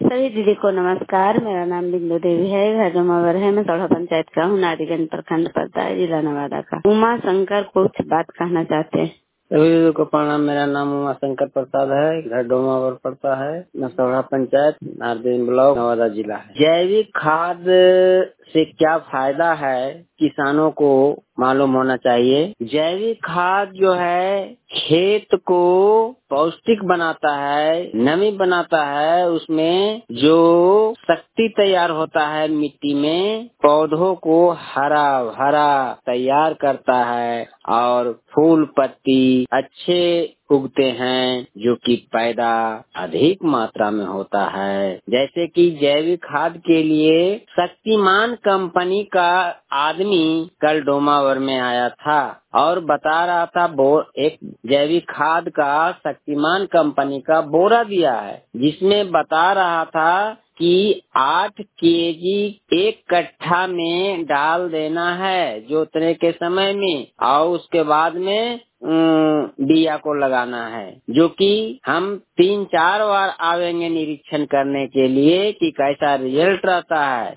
सभी दीदी को नमस्कार। मेरा नाम बिंदु देवी है, घर डोमावर है। मैं सौड़ा पंचायत का हूँ, नारीगंज प्रखंड पड़ता है, जिला नवादा का। उमा शंकर कुछ बात कहना चाहते हैं। सभी लोगों को प्रणाम। मेरा नाम उमा शंकर प्रसाद है, घर डोमावर पड़ता है, नसौड़ा पंचायत, नारदीन ब्लॉक, नवादा जिला है। जैविक खाद से क्या फायदा है किसानों को मालूम होना चाहिए। जैविक खाद जो है खेत को पौष्टिक बनाता है, नमी बनाता है, उसमें जो शक्ति तैयार होता है मिट्टी में, पौधों को हरा भरा तैयार करता है और फूल पत्ती अच्छे उगते हैं, जो कि पैदा अधिक मात्रा में होता है। जैसे कि जैविक खाद के लिए शक्तिमान कंपनी का आदमी कल डोमावर में आया था और बता रहा था एक जैविक खाद का शक्तिमान कंपनी का बोरा दिया है, जिसमें बता रहा था कि 8 केजी एक कट्ठा में डाल देना है जोतने के समय में, और उसके बाद में बिया को लगाना है, जो कि हम 3-4 बार आवेंगे निरीक्षण करने के लिए कि कैसा रिजल्ट रहता है।